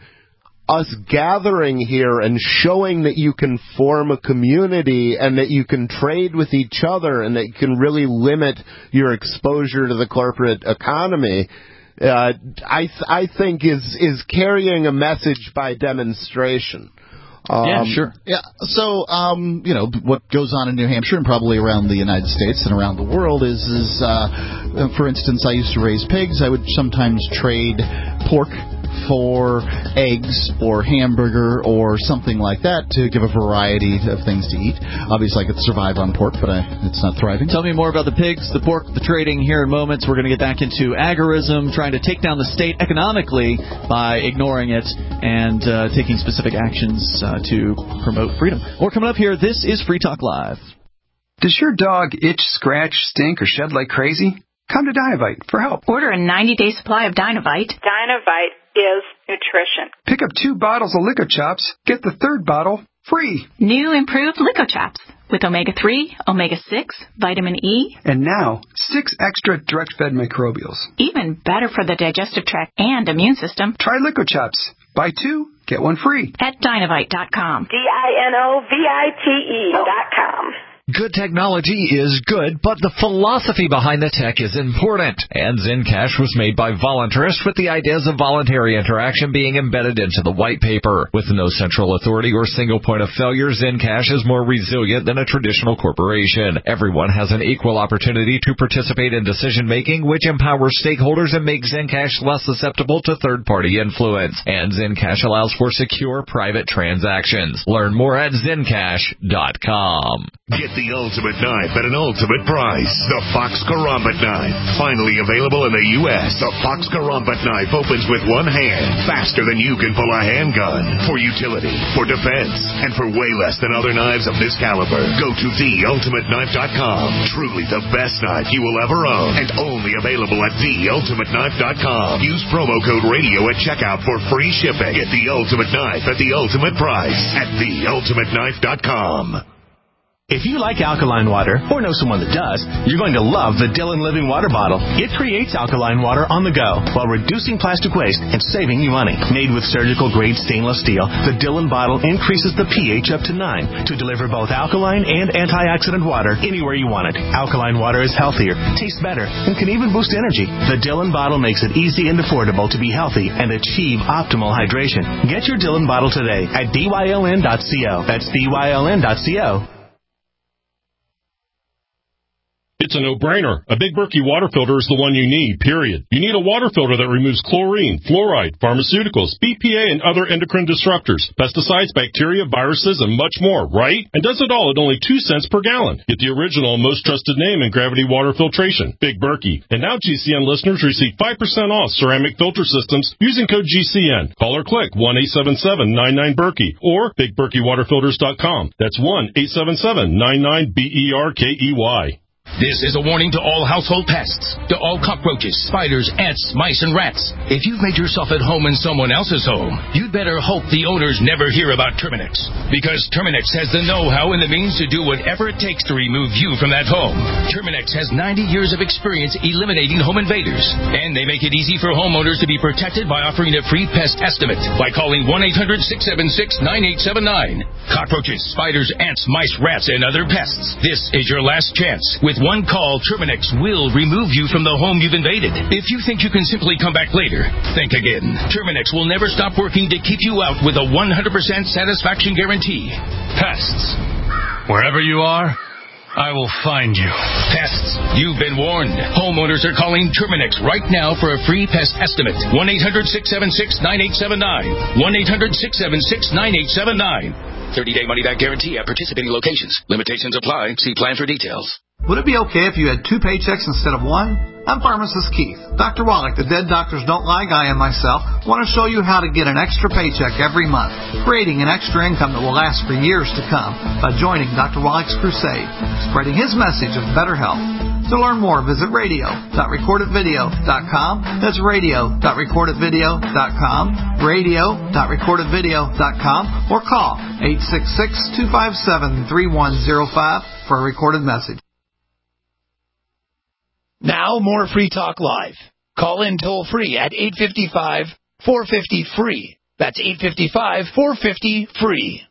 us gathering here and showing that you can form a community and that you can trade with each other and that you can really limit your exposure to the corporate economy, uh, I th- I think is is carrying a message by demonstration. Um, yeah, sure. Yeah. So, um, you know, what goes on in New Hampshire and probably around the United States and around the world is, is uh, for instance, I used to raise pigs. I would sometimes trade pork for eggs or hamburger or something like that to give a variety of things to eat. Obviously, I could survive on pork, but I, it's not thriving. Tell me more about the pigs, the pork, the trading here in moments. We're going to get back into agorism, trying to take down the state economically by ignoring it and uh, taking specific actions uh, to promote freedom. More coming up here. This is Free Talk Live. Does your dog itch, scratch, stink, or shed like crazy? Come to Dinovite for help. Order a ninety-day supply of Dinovite. Dinovite is nutrition. Pick up two bottles of Lico Chops. Get the third bottle free. New improved Lico Chops with omega three, omega six, vitamin E. And now, six extra direct-fed microbials. Even better for the digestive tract and immune system. Try Lico Chops. Buy two, get one free. At Dinovite dot com. D I N O V I T E dot com. Good technology is good, but the philosophy behind the tech is important. And Zencash was made by voluntarists with the ideas of voluntary interaction being embedded into the white paper. With no central authority or single point of failure, Zencash is more resilient than a traditional corporation. Everyone has an equal opportunity to participate in decision-making, which empowers stakeholders and makes Zencash less susceptible to third-party influence. And Zencash allows for secure private transactions. Learn more at Zencash dot com. Get the ultimate knife at an ultimate price. The Fox Karambit knife. Finally available in the U S The Fox Karambit knife opens with one hand, faster than you can pull a handgun. For utility, for defense, and for way less than other knives of this caliber. Go to the ultimate knife dot com. Truly the best knife you will ever own. And only available at the ultimate knife dot com. Use promo code radio at checkout for free shipping. Get the ultimate knife at the ultimate price at the ultimate knife dot com. If you like alkaline water, or know someone that does, you're going to love the Dillon Living Water Bottle. It creates alkaline water on the go while reducing plastic waste and saving you money. Made with surgical-grade stainless steel, the Dillon bottle increases the pH up to nine to deliver both alkaline and antioxidant water anywhere you want it. Alkaline water is healthier, tastes better, and can even boost energy. The Dillon bottle makes it easy and affordable to be healthy and achieve optimal hydration. Get your Dillon bottle today at D Y L N dot co. That's D Y L N dot co. It's a no-brainer. A Big Berkey water filter is the one you need, period. You need a water filter that removes chlorine, fluoride, pharmaceuticals, B P A, and other endocrine disruptors, pesticides, bacteria, viruses, and much more, right? And does it all at only two cents per gallon. Get the original and most trusted name in gravity water filtration, Big Berkey. And now G C N listeners receive five percent off ceramic filter systems using code G C N. Call or click one eight seven seven nine nine Berkey or big berkey water filters dot com. That's one eight seven seven nine nine B E R K E Y. This is a warning to all household pests, to all cockroaches, spiders, ants, mice, and rats. If you've made yourself at home in someone else's home, you'd better hope the owners never hear about Terminix. Because Terminix has the know-how and the means to do whatever it takes to remove you from that home. Terminix has ninety years of experience eliminating home invaders. And they make it easy for homeowners to be protected by offering a free pest estimate by calling one eight hundred six seven six nine eight seven nine. Cockroaches, spiders, ants, mice, rats, and other pests. This is your last chance. With one call, Terminix will remove you from the home you've invaded. If you think you can simply come back later, think again. Terminix will never stop working to keep you out with a one hundred percent satisfaction guarantee. Pests. Wherever you are, I will find you. Pests, you've been warned. Homeowners are calling Terminix right now for a free pest estimate. one eight hundred six seven six nine eight seven nine. one eight hundred six seven six nine eight seven nine. thirty-day money-back guarantee at participating locations. Limitations apply. See plan for details. Would it be okay if you had two paychecks instead of one? I'm pharmacist Keith. Doctor Wallach, the Dead Doctors Don't Lie guy, and myself want to show you how to get an extra paycheck every month, creating an extra income that will last for years to come by joining Doctor Wallach's crusade, spreading his message of better health. To learn more, visit radio dot record it video dot com. That's radio dot record it video dot com, radio dot record it video dot com, or call eight six six, two five seven, three one zero five for a recorded message. Now, more Free Talk Live. Call in toll-free at eight five five, four five zero, free. That's eight five five, four five zero, free.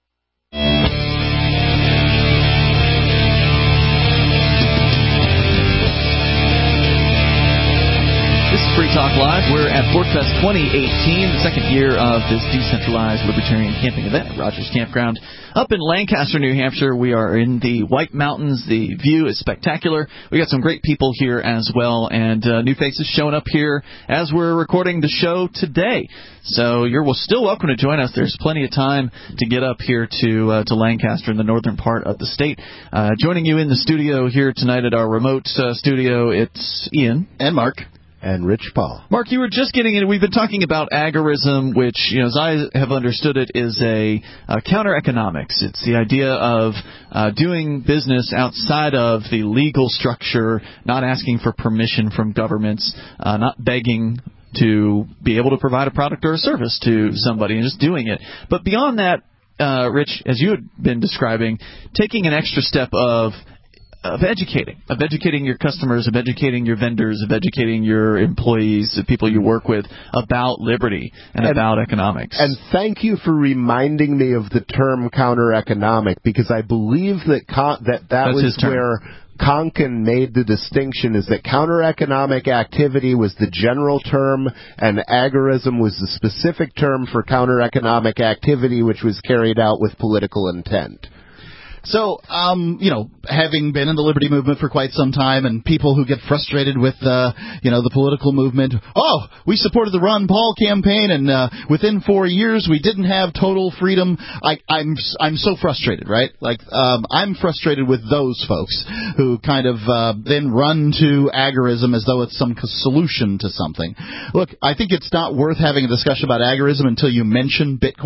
This is Free Talk Live. We're at ForkFest twenty eighteen, the second year of this decentralized libertarian camping event at Rogers Campground up in Lancaster, New Hampshire. We are in the White Mountains. The view is spectacular. We got some great people here as well, and uh, new faces showing up here as we're recording the show today. So you're still welcome to join us. There's plenty of time to get up here to uh, to Lancaster in the northern part of the state. Uh, joining you in the studio here tonight at our remote uh, studio, it's Ian and Mark. And Rich Paul. Mark, you were just getting in. We've been talking about agorism, which, you know, as I have understood it, is a, a counter-economics. It's the idea of uh, doing business outside of the legal structure, not asking for permission from governments, uh, not begging to be able to provide a product or a service to somebody, and just doing it. But beyond that, uh, Rich, as you had been describing, taking an extra step of Of educating, of educating your customers, of educating your vendors, of educating your employees, the people you work with, about liberty and, and about economics. And thank you for reminding me of the term counter-economic, because I believe that con- that, that was where Konkin made the distinction, is that counter-economic activity was the general term and agorism was the specific term for counter-economic activity, which was carried out with political intent. So, um, you know, having been in the liberty movement for quite some time, and people who get frustrated with, uh, you know, the political movement. Oh, we supported the Ron Paul campaign, and uh, within four years we didn't have total freedom. I, I'm I'm so frustrated, right? Like, um, I'm frustrated with those folks who kind of uh, then run to agorism as though it's some solution to something. Look, I think it's not worth having a discussion about agorism until you mention Bitcoin.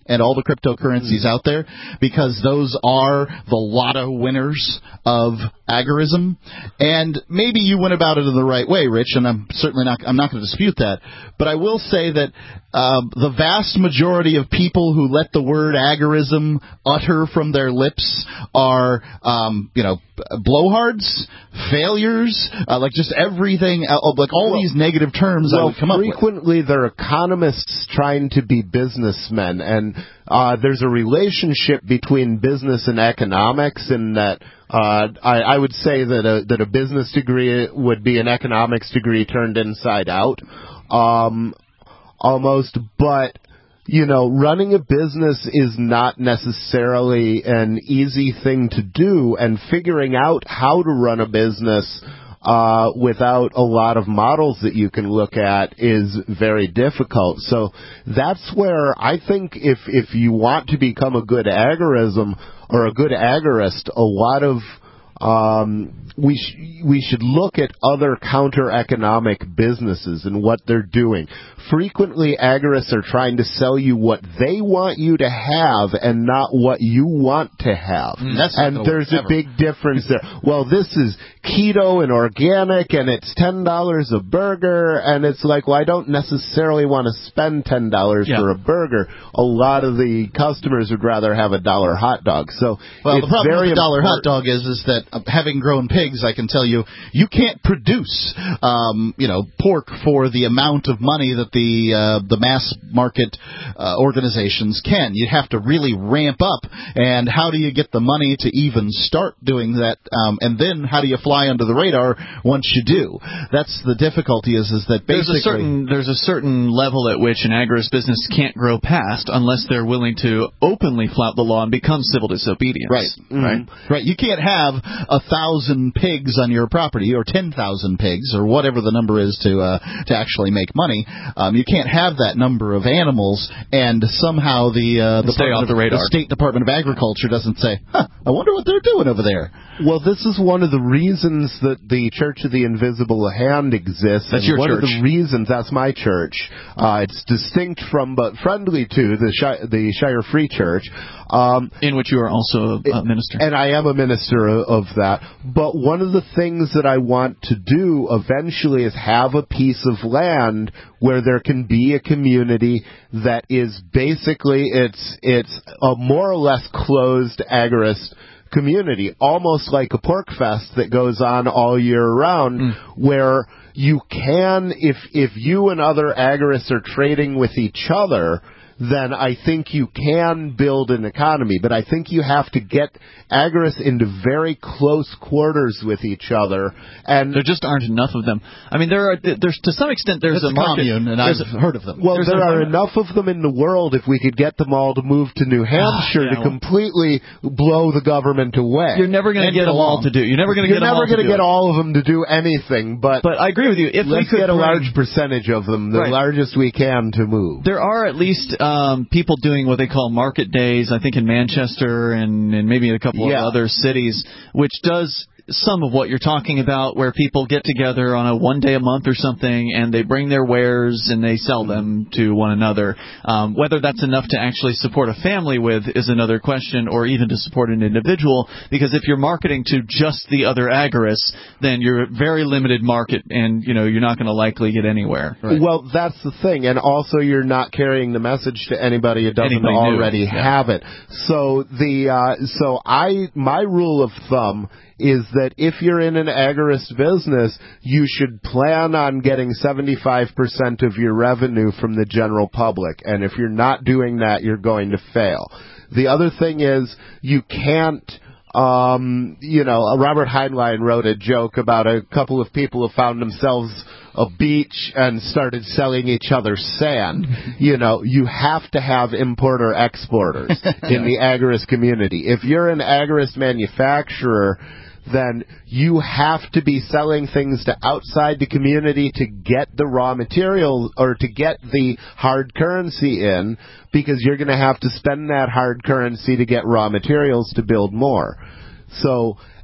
and all the cryptocurrencies out there, because those are the lotto winners of agorism. And maybe you went about it in the right way, Rich, and I'm certainly not I'm not going to dispute that. But I will say that um, the vast majority of people who let the word agorism utter from their lips are, um, you know, blowhards, failures, uh, like just everything, uh, like all well, these negative terms well, I would come up with. Frequently, they're economists trying to be businessmen, and uh, there's a relationship between business and economics in that uh, I, I would say that a, that a business degree would be an economics degree turned inside out, um, almost, but you know, running a business is not necessarily an easy thing to do, and figuring out how to run a business uh, without a lot of models that you can look at is very difficult. So that's where I think if if you want to become a good agorism or a good agorist, a lot of Um, we sh- we should look at other counter-economic businesses and what they're doing. Frequently, agorists are trying to sell you what they want you to have and not what you want to have. Mm, that's and there's a big difference there. Well, this is keto and organic, and it's ten dollars a burger, and it's like, well, I don't necessarily want to spend ten dollars yeah. for a burger. A lot of the customers would rather have a dollar hot dog. So well, it's the problem very with the dollar important. hot dog is, is that uh, having grown pigs, I can tell you, you can't produce, um, you know, pork for the amount of money that the uh, the mass market uh, organizations can. You have to really ramp up. And how do you get the money to even start doing that? Um, and then how do you fly under the radar once you do? That's the difficulty. Is is that basically there's a certain there's a certain level at which an agorist business can't grow past unless they're willing to openly flout the law and become civil disobedience. Right, mm-hmm. right, right. You can't have a thousand pigs on your property, or ten thousand pigs, or whatever the number is to uh, to actually make money. Um, you can't have that number of animals, and somehow the uh, the, stay off the radar. The State Department of Agriculture doesn't say, huh, I wonder what they're doing over there. Well, this is one of the reasons that the Church of the Invisible Hand exists. That's and your one church. One of the reasons, that's my church. Uh, it's distinct from, but friendly to, the Shire, the Shire Free Church. Um, In which you are also a minister. And I am a minister of that. But one of the things that I want to do eventually is have a piece of land where there can be a community that is basically, it's, it's a more or less closed agorist community, almost like a pork fest that goes on all year round, mm. where you can, if if you and other agorists are trading with each other, then I think you can build an economy. But I think you have to get agorists into very close quarters with each other, and there just aren't enough of them. I mean, there are there's to some extent there's it's a market, commune, and I've heard of them. Well, there's there a, are enough of them in the world. If we could get them all to move to New Hampshire yeah, to well, completely blow the government away, you're never going to get them all to do. You're never going to get them all You're never going to get all of them to do anything. But but I agree with you. If let's we could get a bring, large percentage of them, the right. largest we can, to move. There are at least um, people doing what they call market days, I think in Manchester and, and maybe in a couple yeah. of other cities, which does some of what you're talking about, where people get together on a one day a month or something, and they bring their wares and they sell them to one another. Um, whether that's enough to actually support a family with is another question, or even to support an individual, because if you're marketing to just the other agorists, then you're a very limited market, and you know you're not going to likely get anywhere. Right. Well, that's the thing, and also you're not carrying the message to anybody who doesn't anybody already yeah. have it. So the uh, so I my rule of thumb is that if you're in an agorist business, you should plan on getting seventy-five percent of your revenue from the general public. And if you're not doing that, you're going to fail. The other thing is you can't, um, you know, Robert Heinlein wrote a joke about a couple of people who found themselves a beach and started selling each other sand. You know, you have to have importer-exporters in the agorist community. If you're an agorist manufacturer, then you have to be selling things to outside the community to get the raw material or to get the hard currency in, because you're going to have to spend that hard currency to get raw materials to build more. So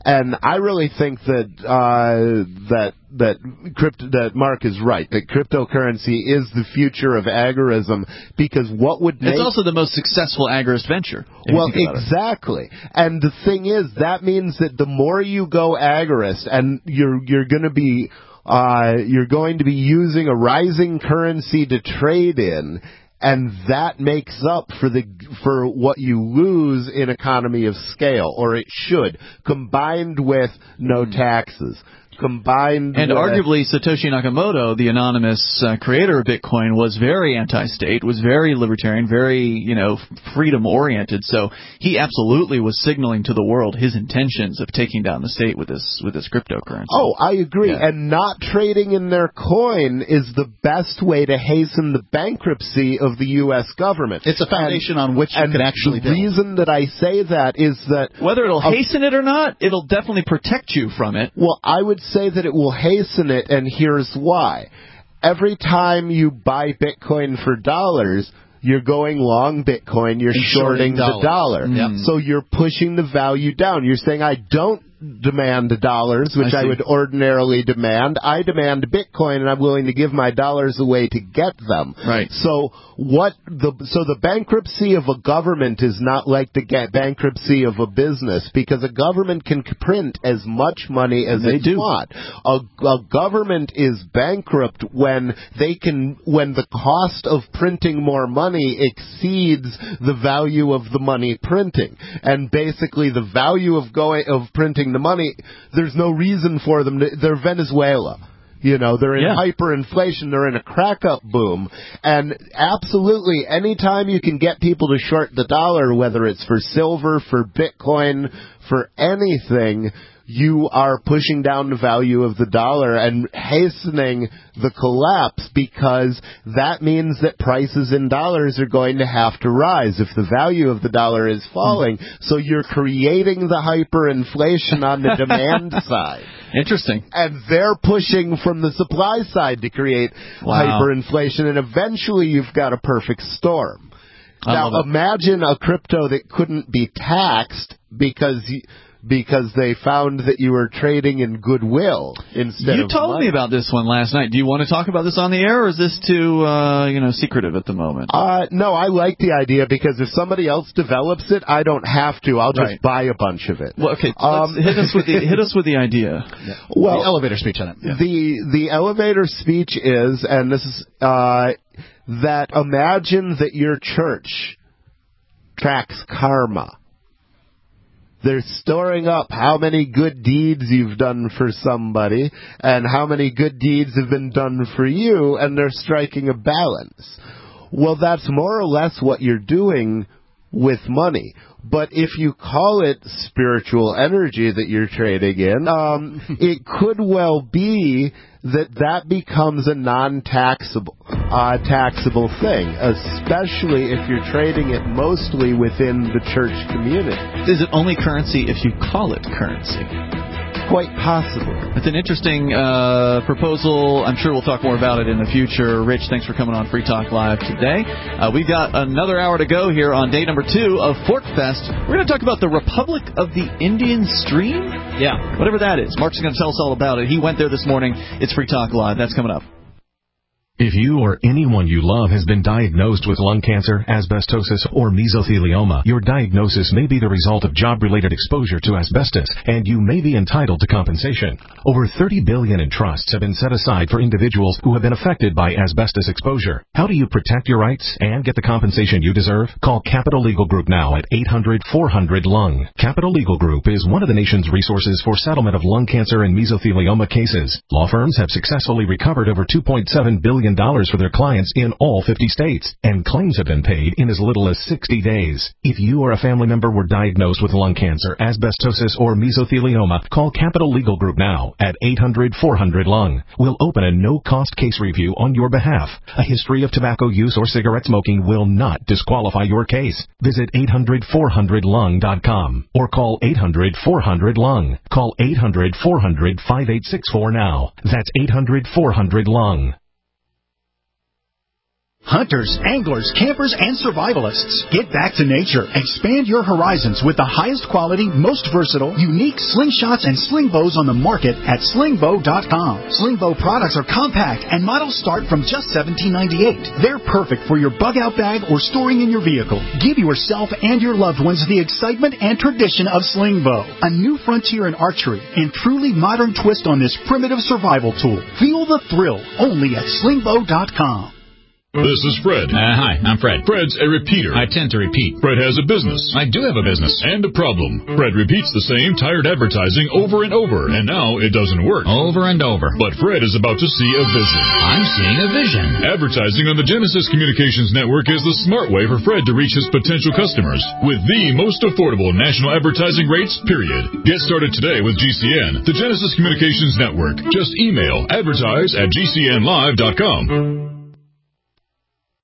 And I really think that uh, that that crypto, that Mark is right, that cryptocurrency is the future of agorism, because what would make... It's also the most successful agorist venture. Well, exactly. And the thing is, that means that the more you go agorist, and you're you're going to be uh, you're going to be using a rising currency to trade in, and that makes up for the for what you lose in economy of scale, or it should, combined with no taxes. Combined and with... arguably Satoshi Nakamoto, the anonymous uh, creator of Bitcoin, was very anti-state, was very libertarian, very, you know, freedom-oriented. So he absolutely was signaling to the world his intentions of taking down the state with this with this cryptocurrency. Oh, I agree. Yeah. And not trading in their coin is the best way to hasten the bankruptcy of the U S government. It's a foundation and, on which you and can actually the build. reason that I say that is that... Whether it'll hasten it or not, it'll definitely protect you from it. Well, I would say that it will hasten it, and here's why. Every time you buy Bitcoin for dollars, you're going long Bitcoin, you're and shorting, shorting the dollar. Mm. So you're pushing the value down. You're saying, I don't demand dollars, which I, I would ordinarily demand. I demand Bitcoin, and I'm willing to give my dollars away to get them. Right. So what the so the bankruptcy of a government is not like the bankruptcy of a business, because a government can print as much money as they it do. want. A, a government is bankrupt when they can when the cost of printing more money exceeds the value of the money printing, and basically the value of going of printing the money, there's no reason for them to, they're Venezuela. You know, they're in yeah. hyperinflation, they're in a crack-up boom, and absolutely, anytime you can get people to short the dollar, whether it's for silver, for Bitcoin, for anything, you are pushing down the value of the dollar and hastening the collapse, because that means that prices in dollars are going to have to rise if the value of the dollar is falling. Mm. So you're creating the hyperinflation on the demand side. Interesting. And they're pushing from the supply side to create wow. hyperinflation, and eventually you've got a perfect storm. Now, imagine a crypto that couldn't be taxed because... You, because they found that you were trading in goodwill instead you of You told money. me about this one last night. Do you want to talk about this on the air, or is this too, uh, you know, secretive at the moment? Uh, no, I like the idea, because if somebody else develops it, I don't have to. I'll just right. buy a bunch of it. Well, okay, um, let's hit us with the hit us with the idea. Yeah. Well, the elevator speech on it. Yeah. The the elevator speech is, and this is uh, that imagine that your church tracks karma. They're storing up how many good deeds you've done for somebody and how many good deeds have been done for you, and they're striking a balance. Well, that's more or less what you're doing with money. But if you call it spiritual energy that you're trading in, um, it could well be that that becomes a non-taxable uh, taxable thing, especially if you're trading it mostly within the church community. Is it only currency if you call it currency? Quite possibly. It's an interesting uh, proposal. I'm sure we'll talk more about it in the future. Rich, thanks for coming on Free Talk Live today. Uh, we've got another hour to go here on day number two of Forkfest. We're going to talk about the Republic of the Indian Stream? Yeah. Whatever that is. Mark's going to tell us all about it. He went there this morning. It's Free Talk Live. That's coming up. If you or anyone you love has been diagnosed with lung cancer, asbestosis, or mesothelioma, your diagnosis may be the result of job-related exposure to asbestos, and you may be entitled to compensation. Over thirty billion dollars in trusts have been set aside for individuals who have been affected by asbestos exposure. How do you protect your rights and get the compensation you deserve? Call Capital Legal Group now at eight hundred four hundred lung. Capital Legal Group is one of the nation's resources for settlement of lung cancer and mesothelioma cases. Law firms have successfully recovered over two point seven billion dollars for their clients in all fifty states, and claims have been paid in as little as sixty days. If you or a family member were diagnosed with lung cancer, asbestosis, or mesothelioma, call Capital Legal Group now at eight hundred four hundred lung. We'll open a no-cost case review on your behalf. A history of tobacco use or cigarette smoking will not disqualify your case. Visit eight hundred four hundred lung dot com or call eight hundred four hundred lung. Call eight hundred four hundred five eight six four now. That's eight hundred four hundred lung. Hunters, anglers, campers, and survivalists. Get back to nature. Expand your horizons with the highest quality, most versatile, unique slingshots and sling bows on the market at sling bow dot com. Sling bow products are compact and models start from just seventeen ninety-eight. They're perfect for your bug out bag or storing in your vehicle. Give yourself and your loved ones the excitement and tradition of sling bow, a new frontier in archery and truly modern twist on this primitive survival tool. Feel the thrill only at sling bow dot com. This is Fred. Uh, hi, I'm Fred. Fred's a repeater. I tend to repeat. Fred has a business. I do have a business. And a problem. Fred repeats the same tired advertising over and over, and now it doesn't work. Over and over. But Fred is about to see a vision. I'm seeing a vision. Advertising on the Genesis Communications Network is the smart way for Fred to reach his potential customers with the most affordable national advertising rates, period. Get started today with G C N, the Genesis Communications Network. Just email advertise at g c n live dot com.